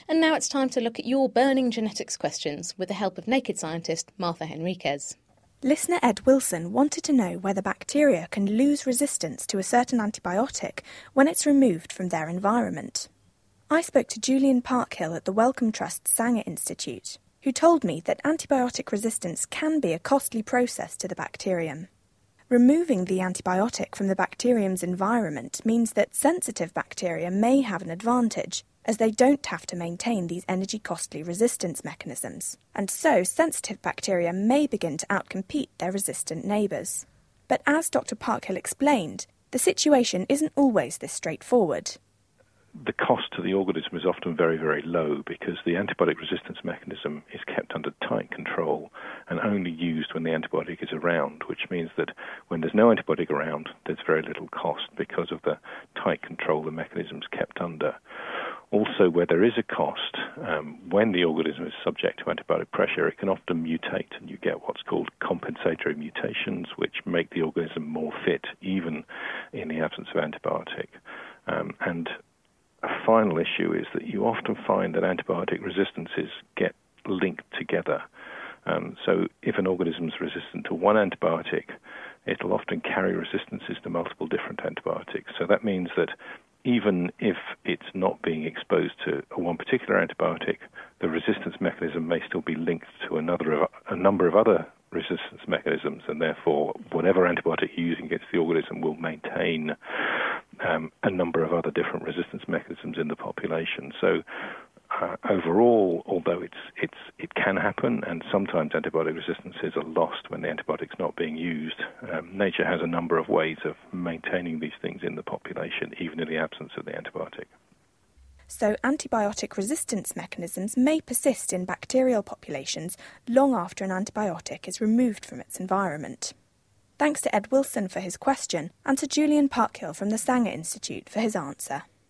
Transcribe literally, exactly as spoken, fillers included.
And now it's time to look at your burning genetics questions with the help of naked scientist Martha Henriquez. Listener Ed Wilson wanted to know whether bacteria can lose resistance to a certain antibiotic when it's removed from their environment. I spoke to Julian Parkhill at the Wellcome Trust Sanger Institute, who told me that antibiotic resistance can be a costly process to the bacterium. Removing the antibiotic from the bacterium's environment means that sensitive bacteria may have an advantage, as they don't have to maintain these energy-costly resistance mechanisms, and so sensitive bacteria may begin to outcompete their resistant neighbours. But as Doctor Parkhill explained, the situation isn't always this straightforward. The cost to the organism is often very, very low because the antibiotic resistance mechanism is kept under tight control and only used when the antibiotic is around, which means that when there's no antibiotic around, there's very little cost because of the tight control the mechanism's kept under. Also, where there is a cost, um, when the organism is subject to antibiotic pressure, it can often mutate, and you get what's called compensatory mutations, which make the organism more fit, even in the absence of antibiotic. Um, and a final issue is that you often find that antibiotic resistances get linked together. Um, so if an organism is resistant to one antibiotic, it'll often carry resistances to multiple different antibiotics. So that means that even if it's not being exposed to one particular antibiotic, the resistance mechanism may still be linked to another of, a number of other resistance mechanisms, and therefore whatever antibiotic you're using against the organism will maintain um, a number of other different resistance mechanisms in the population. So uh, overall, although it's it's it can happen, and sometimes antibiotic resistances are lost when the antibiotic's not being used, um, nature has a number of ways of maintaining these things in the population, even in the absence of the antibiotic. So antibiotic resistance mechanisms may persist in bacterial populations long after an antibiotic is removed from its environment. Thanks to Ed Wilson for his question, and to Julian Parkhill from the Sanger Institute for his answer.